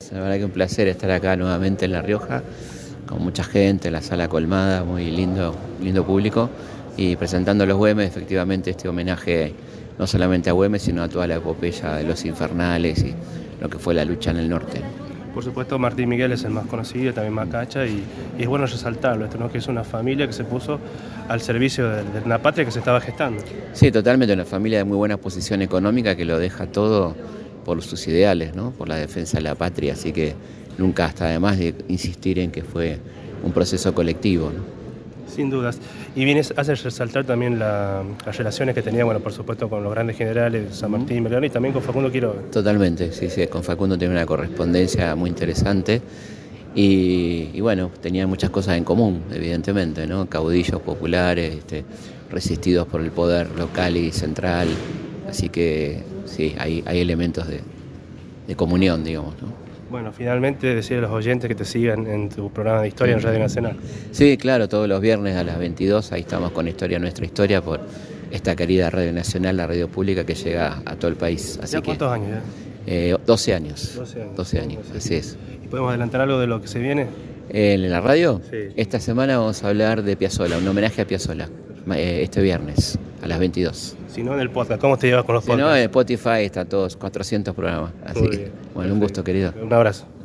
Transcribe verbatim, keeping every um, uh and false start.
Gracias, la verdad que un placer estar acá nuevamente en La Rioja, con mucha gente, la sala colmada, muy lindo, lindo público, y presentando los Güemes, efectivamente este homenaje no solamente a Güemes, sino a toda la epopeya de los infernales y lo que fue la lucha en el norte. Por supuesto, Martín Miguel es el más conocido, también Macacha, y, y es bueno resaltarlo, esto, ¿no? Que es una familia que se puso al servicio de, de una patria que se estaba gestando. Sí, totalmente, una familia de muy buena posición económica que lo deja todo por sus ideales, ¿no? Por la defensa de la patria, así que nunca está de más de insistir en que fue un proceso colectivo, ¿no? Sin dudas. Y vienes, haces resaltar también la, las relaciones que tenía, bueno, por supuesto, con los grandes generales, San Martín y Belgrano, y también con Facundo Quiroga. Totalmente, sí, sí, con Facundo tenía una correspondencia muy interesante y, y bueno, tenían muchas cosas en común, evidentemente, ¿no? Caudillos populares, este, resistidos por el poder local y central, así que sí, hay, hay elementos de, de comunión, digamos, ¿no? Bueno, finalmente decirle a los oyentes que te sigan en tu programa de historia en Radio Nacional. Sí, claro, todos los viernes a las veintidós, ahí estamos con Historia Nuestra Historia por esta querida Radio Nacional, la radio pública que llega a todo el país. Así ¿Ya que, cuántos años ya? Eh, doce años. doce años. doce años, así es. ¿Y podemos adelantar algo de lo que se viene? ¿En la radio? Sí. Esta semana vamos a hablar de Piazzolla, un homenaje a Piazzolla, eh, este viernes a las veintidós. Si no, en el podcast. ¿Cómo te llevas con los Si no, podcasts? en Spotify están todos cuatrocientos programas. Así Muy que, bien. bueno, un gusto, querido. Un abrazo.